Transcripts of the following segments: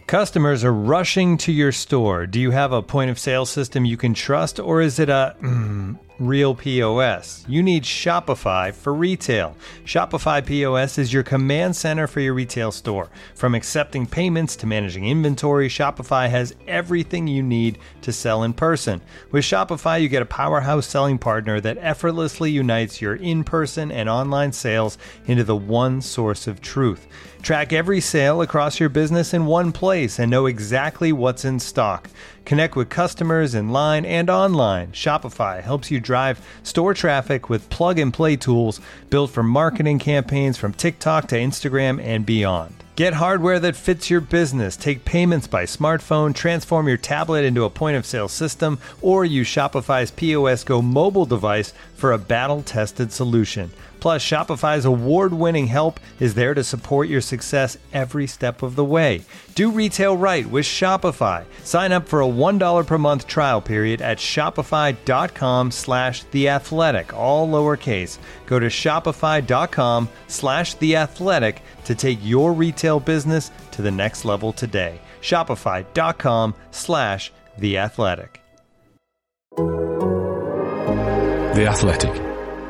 Customers are rushing to your store. Do you have a point of sale system you can trust, or is it a real POS? You need Shopify for retail. Shopify POS is your command center for your retail store. From accepting payments to managing inventory, Shopify has everything you need to sell in person. With Shopify, you get a powerhouse selling partner that effortlessly unites your in-person and online sales into the one source of truth. Track every sale across your business in one place and know exactly what's in stock. Connect with customers in line and online. Shopify helps you drive store traffic with plug-and-play tools built for marketing campaigns from TikTok to Instagram and beyond. Get hardware that fits your business. Take payments by smartphone, transform your tablet into a point-of-sale system, or use Shopify's POS Go mobile device for a battle-tested solution. Plus, Shopify's award-winning help is there to support your success every step of the way. Do retail right with Shopify. Sign up for a $1 per month trial period at shopify.com/theathletic, all lowercase. Go to shopify.com/theathletic to take your retail business to the next level today. Shopify.com/theathletic. The Athletic.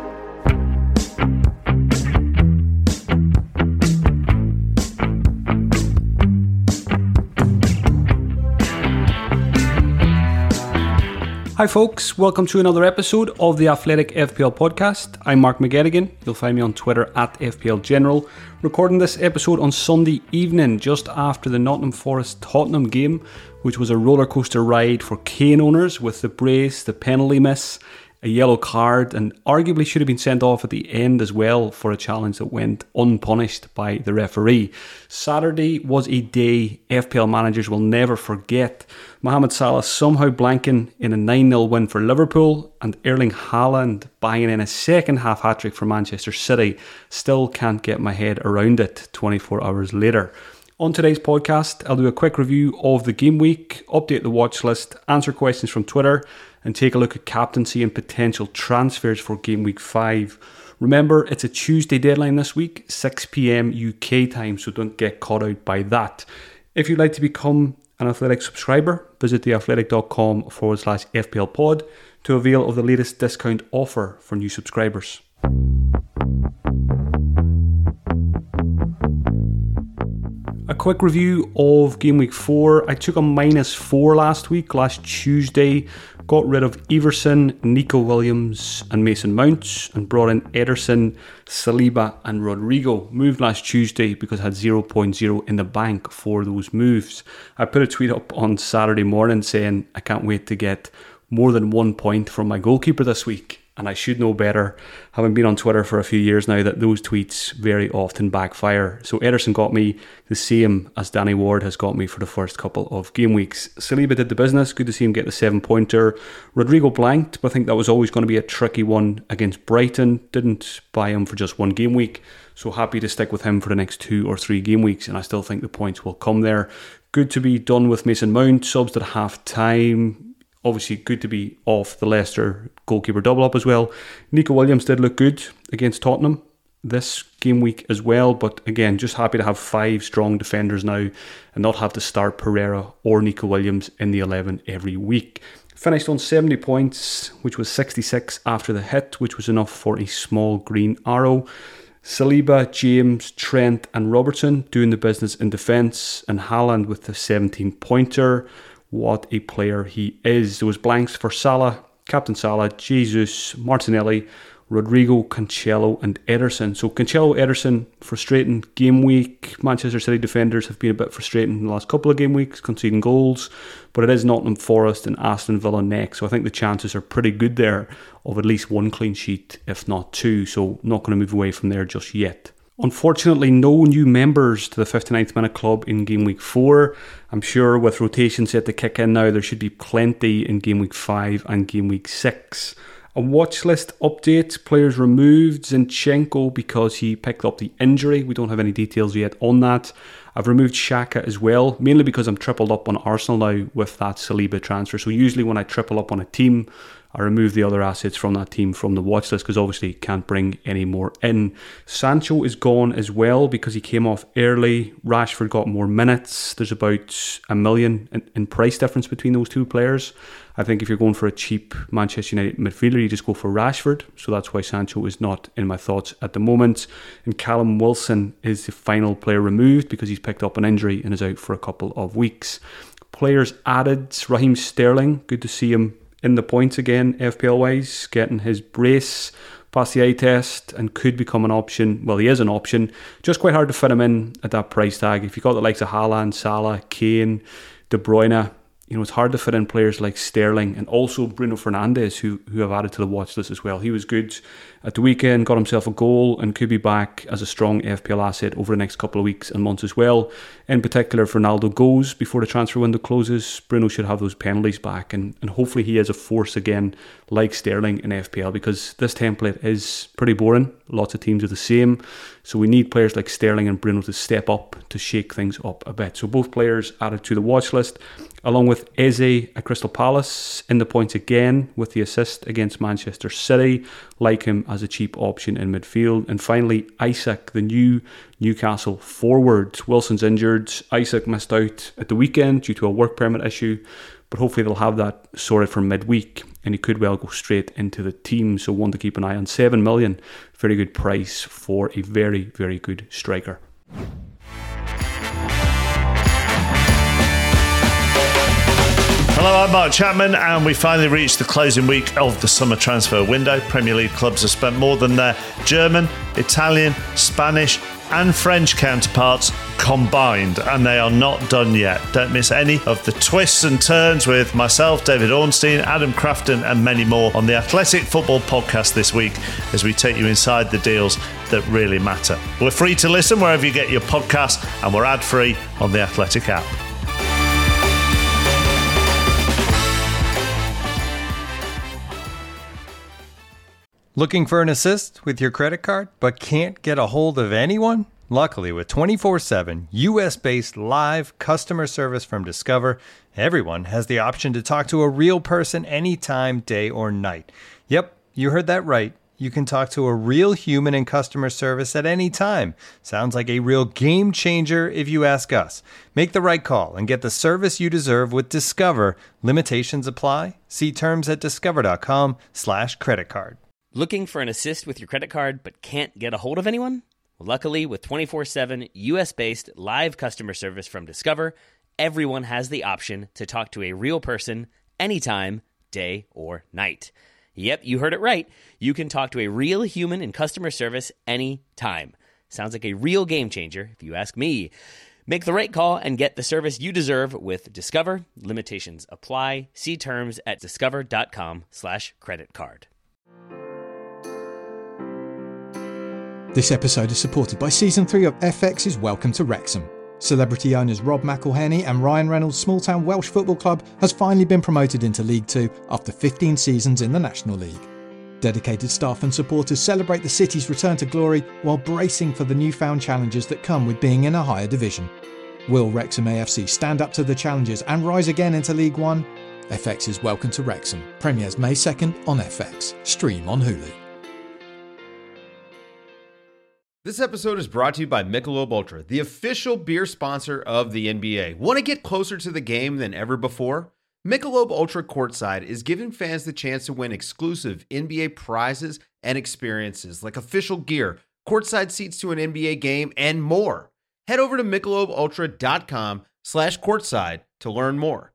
Hi folks, welcome to another episode of the Athletic FPL podcast. I'm Mark McGettigan. You'll find me on Twitter at FPL General. Recording this episode on Sunday evening, just after the Nottingham Forest Tottenham game, which was a rollercoaster ride for Kane owners with the brace, the penalty miss, a yellow card, and arguably should have been sent off at the end as well for a challenge that went unpunished by the referee. Saturday was a day FPL managers will never forget. Mohamed Salah somehow blanking in a 9-0 win for Liverpool, and Erling Haaland banging in a second half hat-trick for Manchester City. Still can't get my head around it 24 hours later. On today's podcast, I'll do a quick review of the game week, update the watch list, answer questions from Twitter, and take a look at captaincy and potential transfers for game week 5. Remember, it's a Tuesday deadline this week, 6 p.m. UK time, so don't get caught out by that. If you'd like to become an Athletic subscriber, visit theathletic.com/FPL pod to avail of the latest discount offer for new subscribers. A quick review of game week 4. I took a -4 last Tuesday. Got rid of Everson, Nico Williams and Mason Mount and brought in Ederson, Saliba and Rodrigo. Moved last Tuesday because I had 0.0 in the bank for those moves. I put a tweet up on Saturday morning saying I can't wait to get more than 1 point from my goalkeeper this week. And I should know better, having been on Twitter for a few years now, that those tweets very often backfire. So Ederson got me the same as Danny Ward has got me for the first couple of game weeks. Saliba did the business. Good to see him get the 7-pointer. Rodrigo blanked, but I think that was always going to be a tricky one against Brighton. Didn't buy him for just one game week. So happy to stick with him for the next 2 or 3 game weeks. And I still think the points will come there. Good to be done with Mason Mount. Subs at half time. Obviously good to be off the Leicester goalkeeper double up as well. Nico Williams did look good against Tottenham this game week as well, but again, just happy to have 5 strong defenders now and not have to start Pereira or Nico Williams in the 11 every week. Finished on 70 points, which was 66 after the hit, which was enough for a small green arrow. Saliba, James, Trent and Robertson doing the business in defence, and Haaland with the 17-pointer. What a player he is. There was blanks for Salah, Captain Salah, Jesus, Martinelli, Rodrigo, Cancelo and Ederson. So Cancelo, Ederson, frustrating game week. Manchester City defenders have been a bit frustrating in the last couple of game weeks, conceding goals. But it is Nottingham Forest and Aston Villa next. So I think the chances are pretty good there of at least 1 clean sheet, if not 2. So not going to move away from there just yet. Unfortunately, no new members to the 59th Minute Club in Game Week 4. I'm sure with rotation set to kick in now, there should be plenty in Game Week 5 and Game Week 6. A watch list update, players removed. Zinchenko because he picked up the injury. We don't have any details yet on that. I've removed Xhaka as well, mainly because I'm tripled up on Arsenal now with that Saliba transfer. So usually when I triple up on a team, I remove the other assets from that team from the watch list because obviously can't bring any more in. Sancho is gone as well because he came off early. Rashford got more minutes. There's about $1 million in price difference between those two players. I think if you're going for a cheap Manchester United midfielder, you just go for Rashford. So that's why Sancho is not in my thoughts at the moment. And Callum Wilson is the final player removed because he's picked up an injury and is out for a couple of weeks. Players added, Raheem Sterling, good to see him in the points again, FPL-wise, getting his brace, passed the eye test, and could become an option. Well, he is an option. Just quite hard to fit him in at that price tag. If you've got the likes of Haaland, Salah, Kane, De Bruyne, it's hard to fit in players like Sterling and also Bruno Fernandes, who have added to the watch list as well. He was good at the weekend, got himself a goal, and could be back as a strong FPL asset over the next couple of weeks and months as well. In particular, if Ronaldo goes before the transfer window closes, Bruno should have those penalties back, and hopefully he is a force again like Sterling in FPL, because this template is pretty boring. Lots of teams are the same. So we need players like Sterling and Bruno to step up to shake things up a bit. So both players added to the watch list, along with Eze at Crystal Palace in the points again with the assist against Manchester City. Like him as a cheap option in midfield. And finally, Isak, the new Newcastle forward. Wilson's injured. Isak missed out at the weekend due to a work permit issue, but hopefully they'll have that sorted for midweek, and he could well go straight into the team. So one to keep an eye on. 7 million, very good price for a very, very good striker. Hello, I'm Mark Chapman, and we finally reached the closing week of the summer transfer window. Premier League clubs have spent more than their German, Italian, Spanish and French counterparts combined, and they are not done yet. Don't miss any of the twists and turns with myself, David Ornstein, Adam Crafton and many more on the Athletic Football Podcast this week as we take you inside the deals that really matter. We're free to listen wherever you get your podcasts, and we're ad-free on the Athletic app. Looking for an assist with your credit card but can't get a hold of anyone? Luckily, with 24/7 US-based live customer service from Discover, everyone has the option to talk to a real person anytime, day or night. Yep, you heard that right. You can talk to a real human in customer service at any time. Sounds like a real game changer if you ask us. Make the right call and get the service you deserve with Discover. Limitations apply. See terms at discover.com/creditcard. Looking for an assist with your credit card but can't get a hold of anyone? Well, luckily, with 24/7 US-based live customer service from Discover, everyone has the option to talk to a real person anytime, day or night. Yep, you heard it right. You can talk to a real human in customer service anytime. Sounds like a real game changer, if you ask me. Make the right call and get the service you deserve with Discover. Limitations apply. See terms at discover.com/creditcard. This episode is supported by Season 3 of FX's Welcome to Wrexham. Celebrity owners Rob McElhenney and Ryan Reynolds' small-town Welsh football club has finally been promoted into League 2 after 15 seasons in the National League. Dedicated staff and supporters celebrate the city's return to glory while bracing for the newfound challenges that come with being in a higher division. Will Wrexham AFC stand up to the challenges and rise again into League 1? FX's Welcome to Wrexham premieres May 2nd on FX. Stream on Hulu. This episode is brought to you by Michelob Ultra, the official beer sponsor of the NBA. Want to get closer to the game than ever before? Michelob Ultra Courtside is giving fans the chance to win exclusive NBA prizes and experiences like official gear, courtside seats to an NBA game, and more. Head over to MichelobUltra.com/courtside to learn more.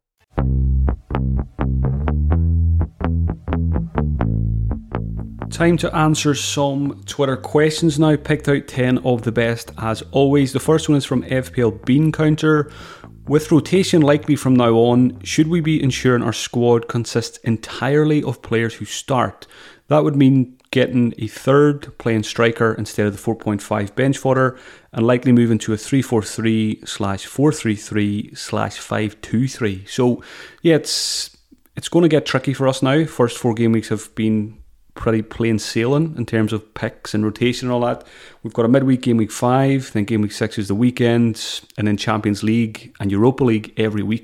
Time to answer some Twitter questions now. Picked out 10 of the best as always. The first one is from FPL Bean Counter. With rotation likely from now on, should we be ensuring our squad consists entirely of players who start? That would mean getting a third playing striker instead of the 4.5 bench fodder, and likely moving to a 3-4-3/4-3-3/5-2-3. So yeah, it's going to get tricky for us now. First 4 game weeks have been pretty plain sailing in terms of picks and rotation and all that. We've got a midweek game week 5, then game week 6 is the weekend, and then Champions League and Europa League every week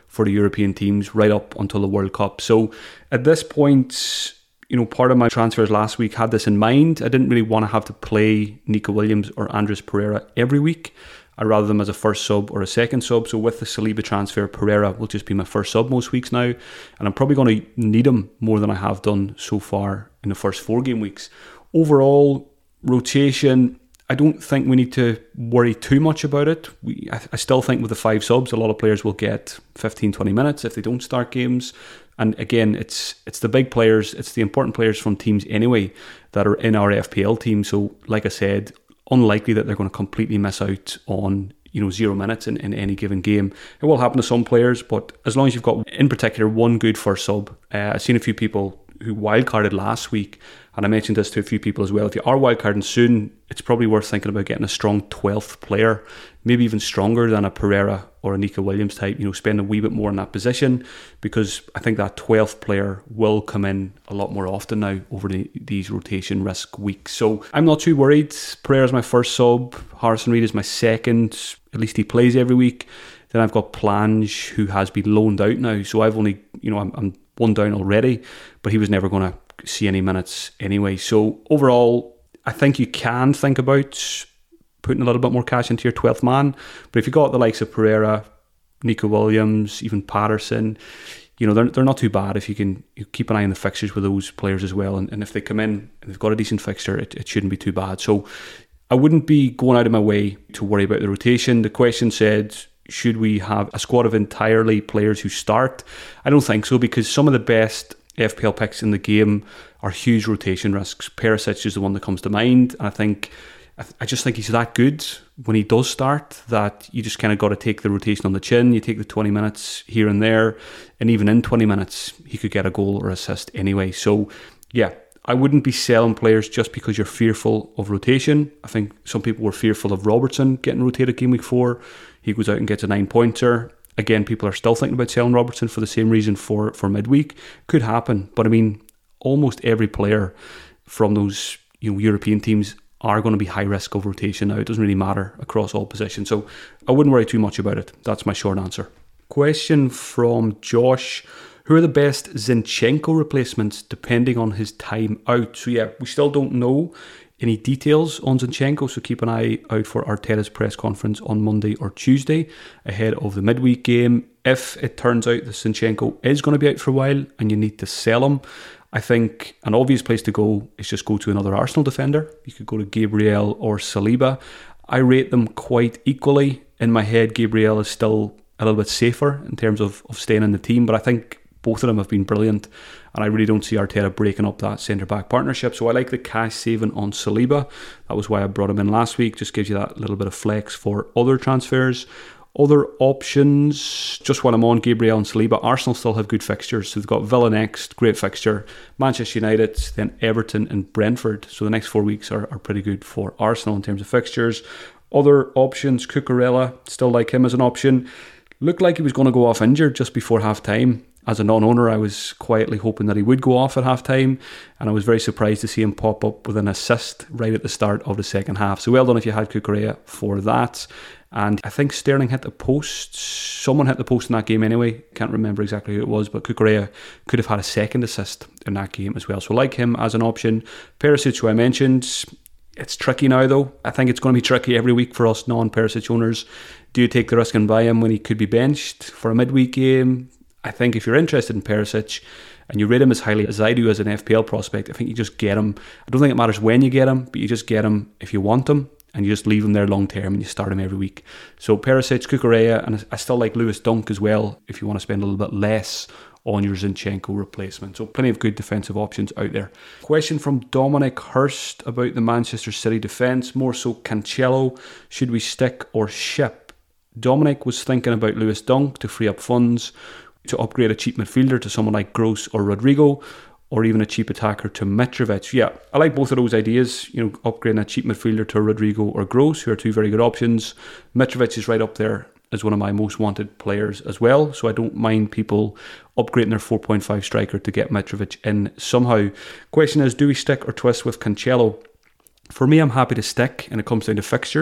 for the European teams right up until the World Cup. So at this point, part of my transfers last week had this in mind. I didn't really want to have to play Nico Williams or Andres Pereira every week. I'd rather them as a first sub or a second sub. So with the Saliba transfer, Pereira will just be my first sub most weeks now. And I'm probably going to need him more than I have done so far in the first 4 game weeks. Overall, rotation, I don't think we need to worry too much about it. I still think with the 5 subs, a lot of players will get 15-20 minutes if they don't start games. And again, it's the big players, it's the important players from teams anyway that are in our FPL team. So like I said, unlikely that they're going to completely miss out on 0 minutes in any given game. It will happen to some players, but as long as you've got, in particular, one good first sub. I've seen a few people who wildcarded last week, and I mentioned this to a few people as well. If you are wildcarding soon, it's probably worth thinking about getting a strong 12th player, maybe even stronger than a Pereira or a Nico Williams type, spend a wee bit more in that position, because I think that 12th player will come in a lot more often now over these rotation risk weeks. So I'm not too worried. Pereira's my first sub, Harrison Reed is my second, at least he plays every week. Then I've got Plange, who has been loaned out now, so I've only, I'm 1 down already, but he was never going to see any minutes anyway. So overall, I think you can think about putting a little bit more cash into your 12th man. But if you got the likes of Pereira, Nico Williams, even Patterson, they're not too bad if you keep an eye on the fixtures with those players as well. And if they come in and they've got a decent fixture, it shouldn't be too bad. So I wouldn't be going out of my way to worry about the rotation. The question said, should we have a squad of entirely players who start? I don't think so, because some of the best FPL picks in the game are huge rotation risks. Perisic is the one that comes to mind, and I just think he's that good when he does start that you just kind of got to take the rotation on the chin. You take the 20 minutes here and there, and even in 20 minutes he could get a goal or assist anyway. So yeah, I wouldn't be selling players just because you're fearful of rotation. I think some people were fearful of Robertson getting rotated game week 4. He goes out and gets a 9-pointer. Again, people are still thinking about selling Robertson for the same reason for midweek. Could happen, but I mean, almost every player from those European teams are going to be high risk of rotation now. It doesn't really matter across all positions, so I wouldn't worry too much about it. That's my short answer. Question from Josh: who are the best Zinchenko replacements depending on his time out? So yeah, we still don't know any details on Zinchenko, so keep an eye out for Arteta's press conference on Monday or Tuesday ahead of the midweek game. If it turns out that Zinchenko is going to be out for a while and you need to sell him, I think an obvious place to go is just go to another Arsenal defender. You could go to Gabriel or Saliba. I rate them quite equally. In my head, Gabriel is still a little bit safer in terms of staying in the team, but I think both of them have been brilliant, and I really don't see Arteta breaking up that centre-back partnership. So I like the cash saving on Saliba. That was why I brought him in last week. Just gives you that little bit of flex for other transfers. Other options, just while I'm on Gabriel and Saliba, Arsenal still have good fixtures. So they've got Villa next, great fixture, Manchester United, then Everton and Brentford. So the next 4 weeks are pretty good for Arsenal in terms of fixtures. Other options, Cucurella, still like him as an option. Looked like he was going to go off injured just before half-time. As a non-owner, I was quietly hoping that he would go off at half-time, and I was very surprised to see him pop up with an assist right at the start of the second half. So well done if you had Cucurella for that. And I think Sterling hit the post. Someone hit the post in that game anyway. Can't remember exactly who it was, but Cucurella could have had a second assist in that game as well. So like him as an option. Perisic, who I mentioned, it's tricky now though. I think it's going to be tricky every week for us non-Perisic owners. Do you take the risk and buy him when he could be benched for a midweek game? I think if you're interested in Perisic and you rate him as highly as I do as an FPL prospect, I think you just get him. I don't think it matters when you get him, but you just get him if you want him, and you just leave him there long term and you start him every week. So Perisic, Cucurella, and I still like Lewis Dunk as well if you want to spend a little bit less on your Zinchenko replacement. So plenty of good defensive options out there. Question from Dominic Hurst about the Manchester City defence, more so Cancelo. Should we stick or ship? Dominic was thinking about Lewis Dunk to free up funds to upgrade a cheap midfielder to someone like Gross or Rodrigo, or even a cheap attacker to Mitrovic. Yeah, I like both of those ideas, upgrading a cheap midfielder to Rodrigo or Gross, who are two very good options. Mitrovic is right up there as one of my most wanted players as well, so I don't mind people upgrading their 4.5 striker to get Mitrovic in somehow. Question is, do we stick or twist with Cancelo? For me, I'm happy to stick, and it comes down to fixtures.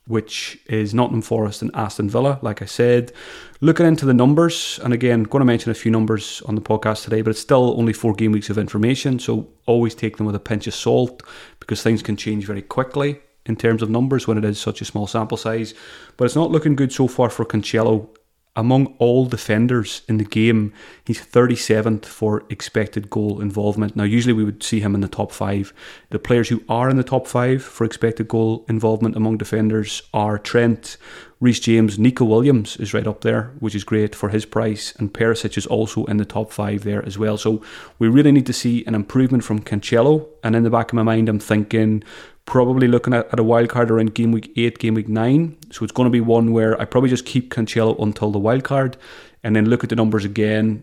which is Nottingham Forest and Aston Villa, like I said. Looking into the numbers, and again, going to mention a few numbers on the podcast today, but it's still only 4 game weeks of information, so always take them with a pinch of salt because things can change very quickly in terms of numbers when it is such a small sample size. But it's not looking good so far for Cancelo. Among all defenders in the game, he's 37th for expected goal involvement. Now, usually we would see him in the top 5. The players who are in the top 5 for expected goal involvement among defenders are Trent, Reece James, Nico Williams is right up there, which is great for his price, and Perisic is also in the top 5 there as well. So we really need to see an improvement from Cancelo, and in the back of my mind I'm thinking probably looking at a wild card around game week 8, game week 9. So it's going to be one where I probably just keep Cancelo until the wild card and then look at the numbers again,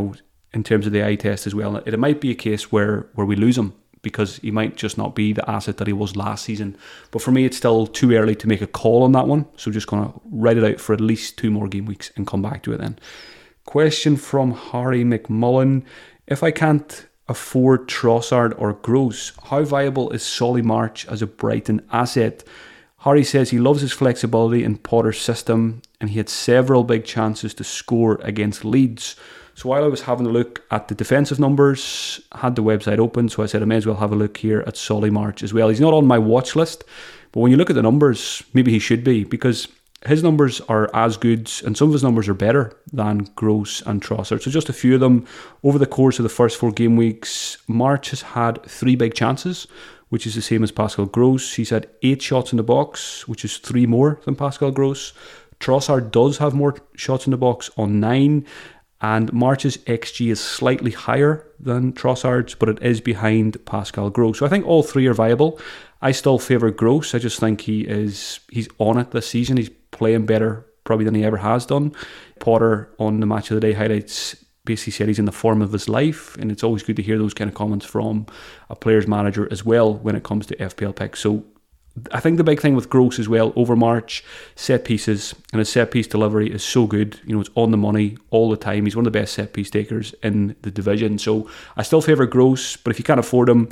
in terms of the eye test as well. It might be a case where we lose him because he might just not be the asset that he was last season. But for me, it's still too early to make a call on that one. So just going to write it out for at least 2 more game weeks and come back to it then. Question from Harry McMullen. If I can't afford Trossard or Gross, how viable is Solly March as a Brighton asset? Harry says he loves his flexibility in Potter's system and he had several big chances to score against Leeds. So while I was having a look at the defensive numbers, I had the website open, so I said I may as well have a look here at Solly March as well. He's not on my watch list, but when you look at the numbers, maybe he should be, because his numbers are as good, and some of his numbers are better than Gross and Trossard. So just a few of them. Over the course of the first 4 game weeks, March has had 3 big chances, which is the same as Pascal Gross. He's had 8 shots in the box, which is 3 more than Pascal Gross. Trossard does have more shots in the box on 9, and March's XG is slightly higher than Trossard's, but it is behind Pascal Gross. So I think all 3 are viable. I still favour Gross. I just think he's on it this season. He's playing better probably than he ever has done. Potter on the Match of the Day highlights basically said he's in the form of his life, and it's always good to hear those kind of comments from a player's manager as well when it comes to FPL picks. So I think the big thing with Gross as well, over March, set pieces, and his set piece delivery is so good. It's on the money all the time. He's one of the best set piece takers in the division. So I still favour Gross, but if you can't afford him,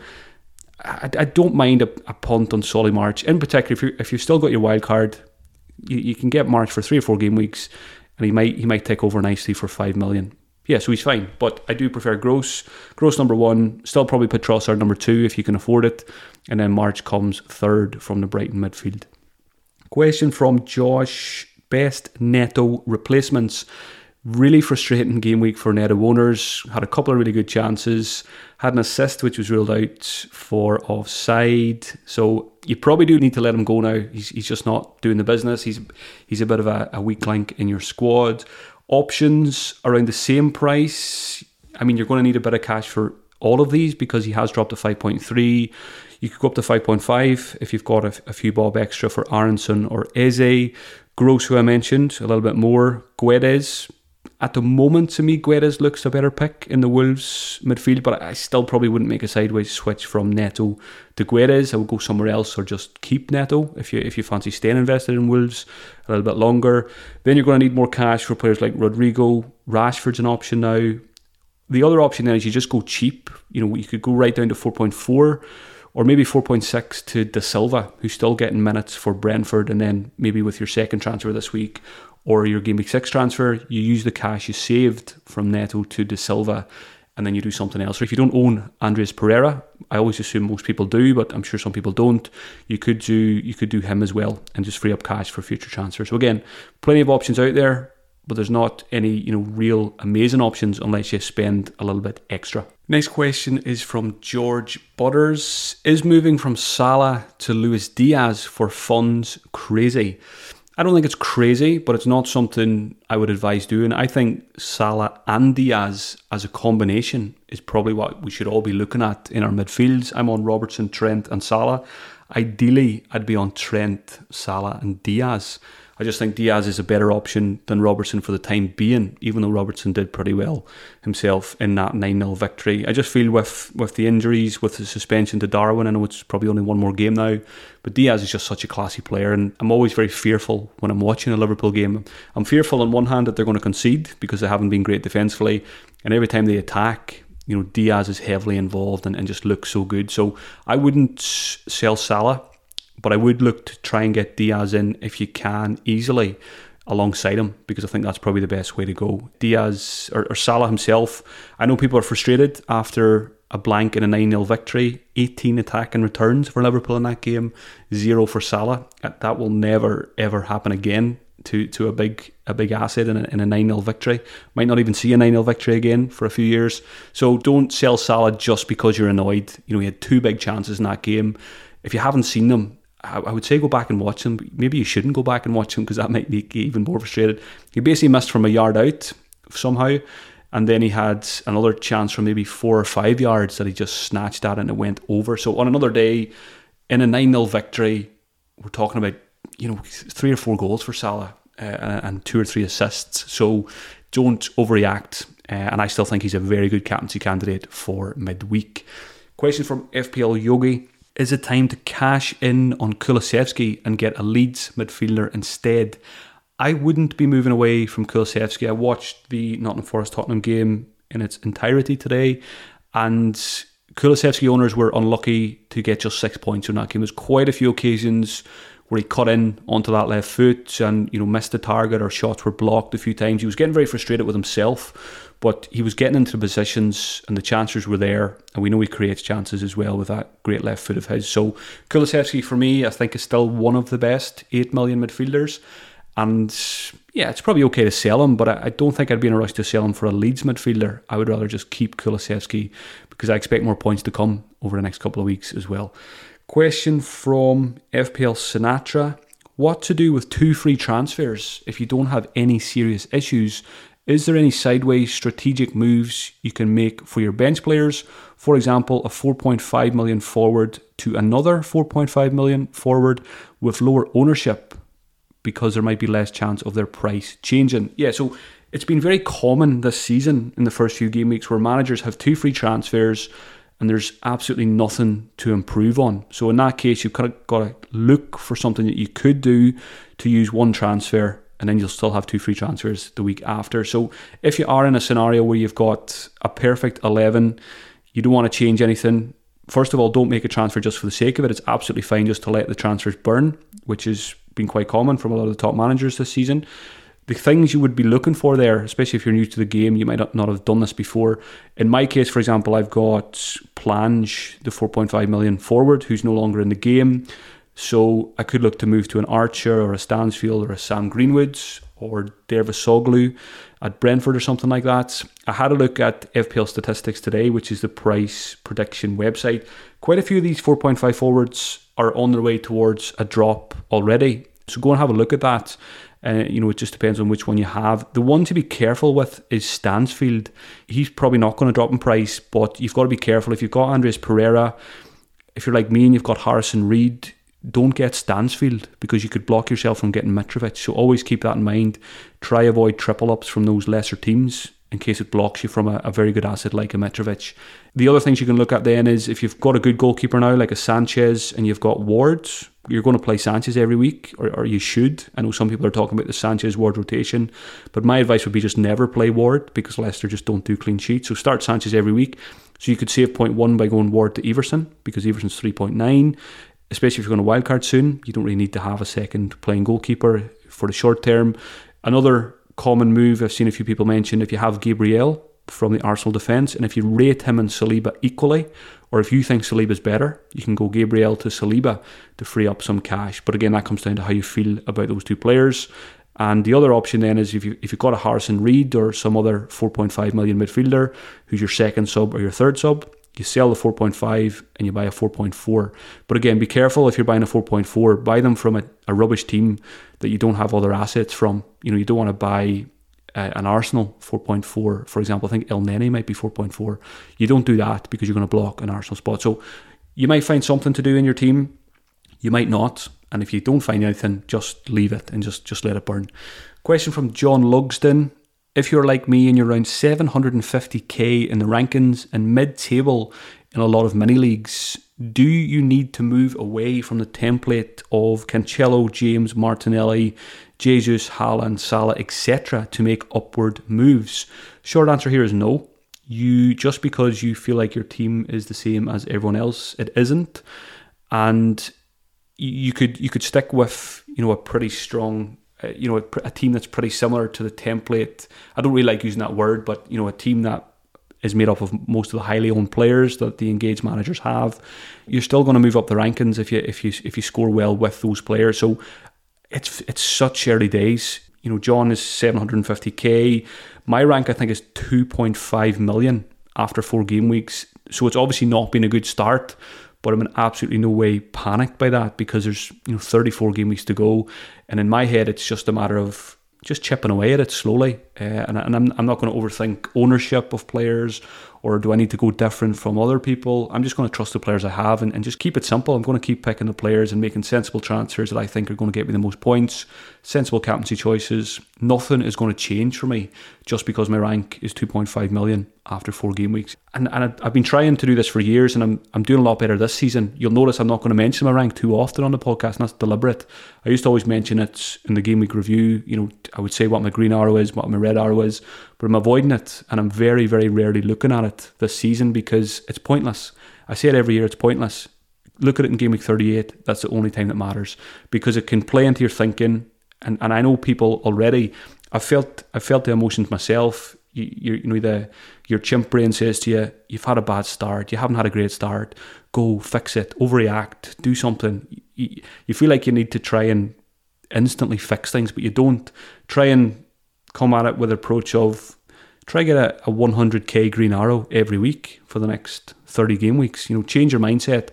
I don't mind a punt on Solly March. In particular, if you've still got your wild card, you can get March for 3 or 4 game weeks, and he might take over nicely for 5 million. Yeah, so he's fine, but I do prefer Gross. Gross number 1, still probably put Trossard number 2 if you can afford it, and then March comes 3rd from the Brighton midfield. Question from Josh, best Neto replacements. Really frustrating game week for Neto owners. Had a couple of really good chances. Had an assist which was ruled out for offside. So you probably do need to let him go now. He's just not doing the business. He's a bit of a weak link in your squad. Options around the same price. I mean, you're going to need a bit of cash for all of these because he has dropped to 5.3. You could go up to 5.5 if you've got a few bob extra for Aronson or Eze. Gross, who I mentioned, a little bit more. Guedes. At the moment, to me, Guedes looks a better pick in the Wolves midfield, but I still probably wouldn't make a sideways switch from Neto to Guedes. I would go somewhere else or just keep Neto if you fancy staying invested in Wolves a little bit longer. Then you're going to need more cash for players like Rodrigo. Rashford's an option now. The other option then is you just go cheap. You could go right down to 4.4 or maybe 4.6 to De Silva, who's still getting minutes for Brentford, and then maybe with your second transfer this week or your Game Week 6 transfer, you use the cash you saved from Neto to De Silva, and then you do something else. Or if you don't own Andreas Pereira, I always assume most people do, but I'm sure some people don't, you could do him as well and just free up cash for future transfers. So again, plenty of options out there, but there's not any real amazing options unless you spend a little bit extra. Next question is from George Butters. Is moving from Salah to Luis Diaz for funds crazy? I don't think it's crazy, but it's not something I would advise doing. I think Salah and Diaz as a combination is probably what we should all be looking at in our midfields. I'm on Robertson, Trent and Salah. Ideally, I'd be on Trent, Salah and Diaz. I just think Diaz is a better option than Robertson for the time being, even though Robertson did pretty well himself in that 9-0 victory. I just feel with the injuries, with the suspension to Darwin, I know it's probably only one more game now, but Diaz is just such a classy player, and I'm always very fearful when I'm watching a Liverpool game. I'm fearful on one hand that they're going to concede because they haven't been great defensively, and every time they attack, Diaz is heavily involved and just looks so good. So I wouldn't sell Salah but I would look to try and get Diaz in if you can easily alongside him, because I think that's probably the best way to go. Diaz or Salah himself, I know people are frustrated after a blank in a 9-0 victory, 18 attack and returns for Liverpool in that game, 0 for Salah. That will never ever happen again to a big asset in a 9-0 victory. Might not even see a 9-0 victory again for a few years. So don't sell Salah just because you're annoyed. He had 2 big chances in that game. If you haven't seen them, I would say go back and watch them. Maybe you shouldn't go back and watch them because that might make you even more frustrated. He basically missed from a yard out somehow, and then he had another chance from maybe 4 or 5 yards that he just snatched at and it went over. So on another day, in a 9-0 victory, we're talking about 3 or 4 goals for Salah and 2 or 3 assists. So don't overreact. And I still think he's a very good captaincy candidate for midweek. Question from FPL Yogi. Is it time to cash in on Kulusevski and get a Leeds midfielder instead? I wouldn't be moving away from Kulusevski. I watched the Nottingham Forest-Tottenham game in its entirety today, and Kulusevski owners were unlucky to get just 6 points in that game. There's quite a few occasions where he cut in onto that left foot and missed the target, or shots were blocked a few times. He was getting very frustrated with himself, but he was getting into the positions and the chances were there, and we know he creates chances as well with that great left foot of his. So Kulusevski for me, I think, is still one of the best 8 million midfielders, and yeah, it's probably okay to sell him, but I don't think I'd be in a rush to sell him for a Leeds midfielder. I would rather just keep Kulusevski because I expect more points to come over the next couple of weeks as well. Question from FPL Sinatra. What to do with 2 free transfers if you don't have any serious issues? Is there any sideways strategic moves you can make for your bench players? For example, a 4.5 million forward to another 4.5 million forward with lower ownership because there might be less chance of their price changing. Yeah, so it's been very common this season in the first few game weeks where managers have 2 free transfers and there's absolutely nothing to improve on. So in that case, you've kind of got to look for something that you could do to use 1 transfer, and then you'll still have 2 free transfers the week after. So if you are in a scenario where you've got a perfect 11, you don't want to change anything, first of all, don't make a transfer just for the sake of it. It's absolutely fine just to let the transfers burn, which has been quite common from a lot of the top managers this season. The things you would be looking for there, especially if you're new to the game, you might not have done this before. In my case, for example, I've got Plange, the 4.5 million forward, who's no longer in the game. So I could look to move to an Archer or a Stansfield or a Sam Greenwoods or Dervisoglu at Brentford or something like that. I had a look at FPL Statistics today, which is the price prediction website. Quite a few of these 4.5 forwards are on their way towards a drop already. So go and have a look at that. It just depends on which one you have. The one to be careful with is Stansfield. He's probably not going to drop in price, but you've got to be careful. If you've got Andres Pereira, if you're like me and you've got Harrison Reed, don't get Stansfield because you could block yourself from getting Mitrovic. So always keep that in mind. Try avoid triple ups from those lesser teams in case it blocks you from a very good asset like a Mitrovic. The other things you can look at then is if you've got a good goalkeeper now like a Sanchez and you've got Ward, you're going to play Sanchez every week, or you should. I know some people are talking about the Sanchez-Ward rotation, but my advice would be just never play Ward because Leicester just don't do clean sheets. So start Sanchez every week. So you could save 0.1 by going Ward to Everson because Everson's 3.9. Especially if you're going to wildcard soon, you don't really need to have a second playing goalkeeper for the short term. Another common move I've seen a few people mention, if you have Gabriel from the Arsenal defence, and if you rate him and Saliba equally, or if you think Saliba's better, you can go Gabriel to Saliba to free up some cash. But again, that comes down to how you feel about those 2 players. And the other option then is if you've got a Harrison Reed or some other 4.5 million midfielder who's your second sub or your third sub, you sell the 4.5 and you buy a 4.4. But again, be careful if you're buying a 4.4. Buy them from a rubbish team that you don't have other assets from. You don't want to buy an Arsenal 4.4. For example, I think El Nene might be 4.4. You don't do that because you're going to block an Arsenal spot. So you might find something to do in your team. You might not. And if you don't find anything, just leave it and just let it burn. Question from John Lugsden. If you're like me and you're around 750k in the rankings and mid-table in a lot of mini leagues, do you need to move away from the template of Cancelo, James, Martinelli, Jesus, Haaland, Salah, etc. to make upward moves? Short answer here is no. Just because you feel like your team is the same as everyone else, it isn't. And you could stick with, you know, a pretty strong, you know, a team that's pretty similar to the template. I don't really like using that word, but, you know, a team that is made up of most of the highly owned players that the engaged managers have. You're still going to move up the rankings if you score well with those players. So it's such early days. You know, John is 750k. My rank, I think, is 2.5 million after 4 game weeks. So it's obviously not been a good start, but I'm in absolutely no way panicked by that, because there's, you know, 34 game weeks to go, and in my head it's just a matter of just chipping away at it slowly, and I'm not going to overthink ownership of players, or do I need to go different from other people. I'm just going to trust the players I have and just keep it simple. I'm going to keep picking the players and making sensible transfers that I think are going to get me the most points, sensible captaincy choices. Nothing is going to change for me just because my rank is 2.5 million after 4 game weeks. And I've been trying to do this for years, and I'm doing a lot better this season. You'll notice I'm not going to mention my rank too often on the podcast, and that's deliberate. I used to always mention it in the game week review. You know, I would say what my green arrow is, what my red arrow is, but I'm avoiding it, and I'm very, very rarely looking at it this season because it's pointless. I say it every year, it's pointless. Look at it in game week 38. That's the only time that matters, because it can play into your thinking. And I know people already. I felt the emotions myself. You know, your chimp brain says to you, you've had a bad start, you haven't had a great start, go fix it, overreact, do something. You feel like you need to try and instantly fix things, but you don't. Try and come at it with an approach of, try get a 100k green arrow every week for the next 30 game weeks. You know, change your mindset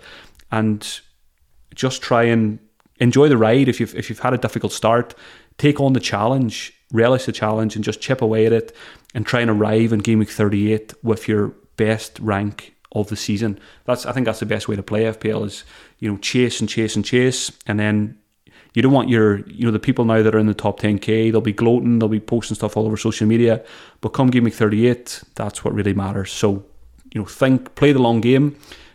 and just try and enjoy the ride. If you've had a difficult start, take on the challenge, relish the challenge, and just chip away at it and try and arrive in game week 38 with your best rank of the season. I think that's the best way to play FPL is, you know, chase and chase and chase, and then you don't want the people now that are in the top 10k, they'll be gloating, they'll be posting stuff all over social media, but come game week 38, that's what really matters. So, you know, play the long game.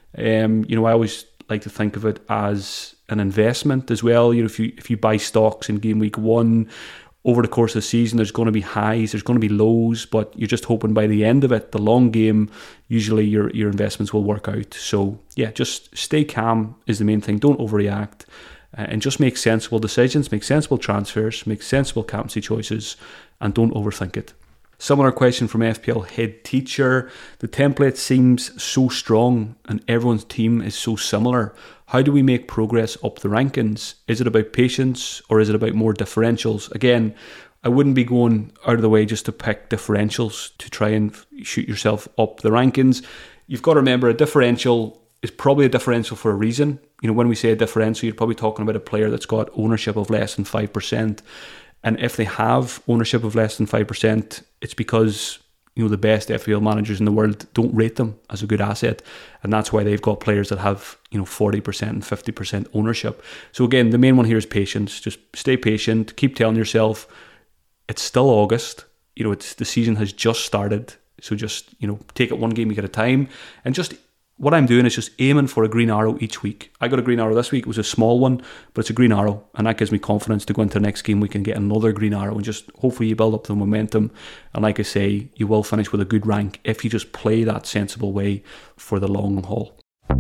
You know, I always like to think of it as an investment as well. You know, if you buy stocks in game week 1, over the course of the season, there's going to be highs, there's going to be lows, but you're just hoping by the end of it, the long game, usually your investments will work out. So yeah, just stay calm is the main thing. Don't overreact, and just make sensible decisions, make sensible transfers, make sensible captaincy choices, and don't overthink it. Similar question from FPL head teacher. The template seems so strong and everyone's team is so similar. How do we make progress up the rankings? Is it about patience or is it about more differentials? Again, I wouldn't be going out of the way just to pick differentials to try and shoot yourself up the rankings. You've got to remember, a differential is probably a differential for a reason. You know, when we say a differential, you're probably talking about a player that's got ownership of less than 5%. And if they have ownership of less than 5%, it's because, you know, the best FPL managers in the world don't rate them as a good asset. And that's why they've got players that have, you know, 40% and 50% ownership. So again, the main one here is patience. Just stay patient. Keep telling yourself it's still August. You know, the season has just started. So just, you know, take it one game week at a time. And just what I'm doing is just aiming for a green arrow each week. I got a green arrow this week. It was a small one, but it's a green arrow. And that gives me confidence to go into the next game week and get another green arrow. And just hopefully you build up the momentum. And like I say, you will finish with a good rank if you just play that sensible way for the long haul.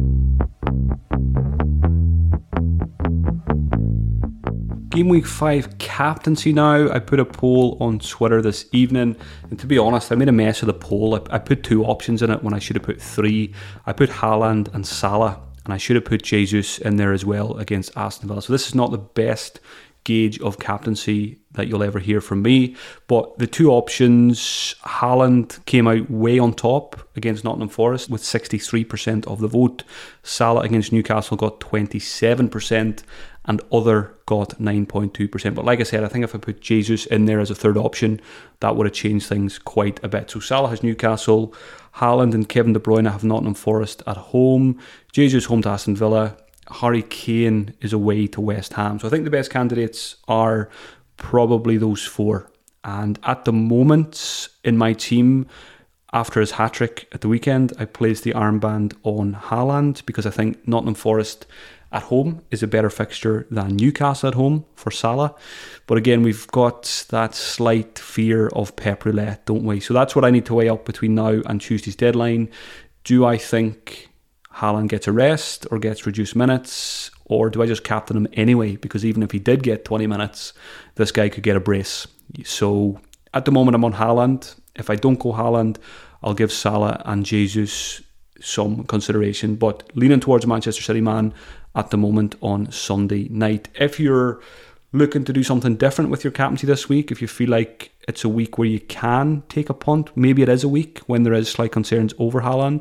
Game week 5 captaincy now. I put a poll on Twitter this evening, and to be honest, I made a mess of the poll. I put 2 options in it when I should have put 3. I put Haaland and Salah, and I should have put Jesus in there as well against Aston Villa. So this is not the best gauge of captaincy that you'll ever hear from me, but the 2 options, Haaland came out way on top against Nottingham Forest with 63% of the vote. Salah against Newcastle got 27%, and other got 9.2%. But like I said, I think if I put Jesus in there as a third option, that would have changed things quite a bit. So Salah has Newcastle, Haaland and Kevin De Bruyne have Nottingham Forest at home, Jesus home to Aston Villa, Harry Kane is away to West Ham. So I think the best candidates are probably those 4. And at the moment in my team, after his hat-trick at the weekend, I placed the armband on Haaland because I think Nottingham Forest at home is a better fixture than Newcastle at home for Salah. But again, we've got that slight fear of Pep Roulette, don't we? So that's what I need to weigh up between now and Tuesday's deadline. Do I think Haaland gets a rest or gets reduced minutes, or do I just captain him anyway? Because even if he did get 20 minutes, this guy could get a brace. So at the moment, I'm on Haaland. If I don't go Haaland, I'll give Salah and Jesus some consideration, but leaning towards a Manchester City man at the moment on Sunday night. If you're looking to do something different with your captaincy this week, if you feel like it's a week where you can take a punt, maybe it is a week when there is slight concerns over Haaland,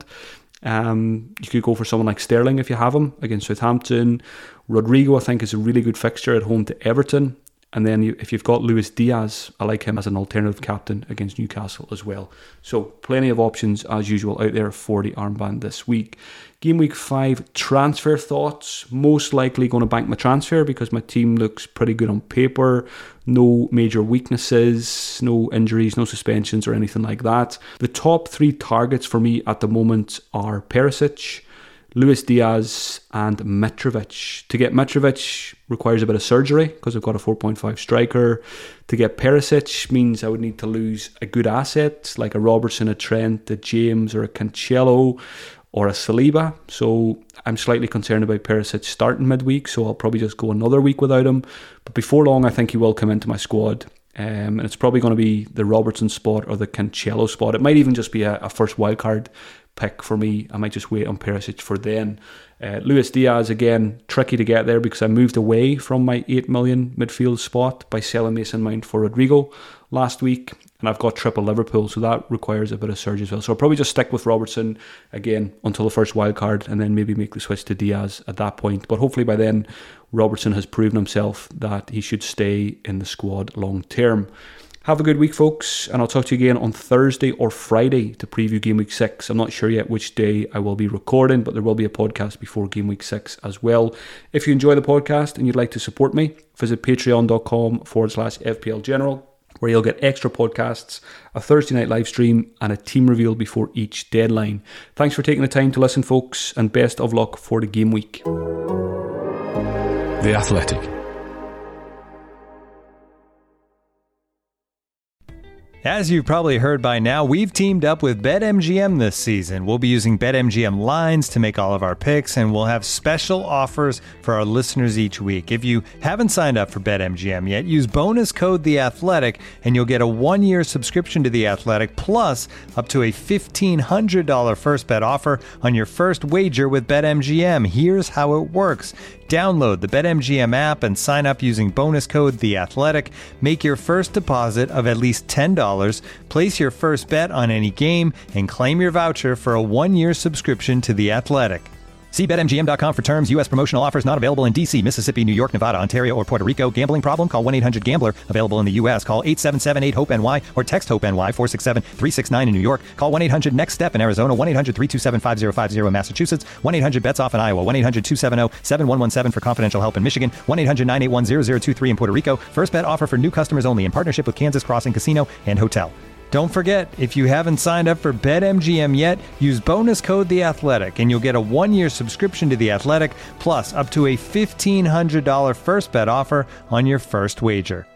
you could go for someone like Sterling if you have him against Southampton. Rodrigo, I think, is a really good fixture at home to Everton. And then if you've got Luis Diaz, I like him as an alternative captain against Newcastle as well. So plenty of options as usual out there for the armband this week. Game week 5 transfer thoughts. Most likely going to bank my transfer because my team looks pretty good on paper. No major weaknesses, no injuries, no suspensions or anything like that. The top 3 targets for me at the moment are Perisic, Luis Diaz and Mitrovic. To get Mitrovic requires a bit of surgery because I've got a 4.5 striker. To get Perisic means I would need to lose a good asset like a Robertson, a Trent, a James or a Cancelo or a Saliba. So I'm slightly concerned about Perisic starting midweek, so I'll probably just go another week without him. But before long, I think he will come into my squad. And it's probably going to be the Robertson spot or the Cancelo spot. It might even just be a first wildcard pick for me. I might just wait on Perisic for then. Luis Diaz, again, tricky to get there because I moved away from my 8 million midfield spot by selling Mason Mount for Rodrigo last week, and I've got triple Liverpool, so that requires a bit of surge as well. So I'll probably just stick with Robertson again until the first wild card and then maybe make the switch to Diaz at that point. But hopefully by then Robertson has proven himself that he should stay in the squad long term. Have a good week, folks, and I'll talk to you again on Thursday or Friday to preview Game Week 6. I'm not sure yet which day I will be recording, but there will be a podcast before Game Week 6 as well. If you enjoy the podcast and you'd like to support me, visit patreon.com/FPL General, where you'll get extra podcasts, a Thursday night live stream, and a team reveal before each deadline. Thanks for taking the time to listen, folks, and best of luck for the game week. The Athletic. As you've probably heard by now, we've teamed up with BetMGM this season. We'll be using BetMGM lines to make all of our picks, and we'll have special offers for our listeners each week. If you haven't signed up for BetMGM yet, use bonus code THEATHLETIC, and you'll get a 1-year subscription to The Athletic, plus up to a $1,500 first bet offer on your first wager with BetMGM. Here's how it works. Download the BetMGM app and sign up using bonus code THEATHLETIC. Make your first deposit of at least $10. Place your first bet on any game and claim your voucher for a 1-year subscription to The Athletic. See BetMGM.com for terms. U.S. promotional offers not available in D.C., Mississippi, New York, Nevada, Ontario, or Puerto Rico. Gambling problem? Call 1-800-GAMBLER. Available in the U.S. Call 877-8-HOPE-NY or text HOPE-NY 467-369 in New York. Call 1-800-NEXT-STEP in Arizona. 1-800-327-5050 in Massachusetts. 1-800-BETS-OFF in Iowa. 1-800-270-7117 for confidential help in Michigan. 1-800-981-0023 in Puerto Rico. First bet offer for new customers only in partnership with Kansas Crossing Casino and Hotel. Don't forget, if you haven't signed up for BetMGM yet, use bonus code THEATHLETIC and you'll get a 1-year subscription to The Athletic, plus up to a $1,500 first bet offer on your first wager.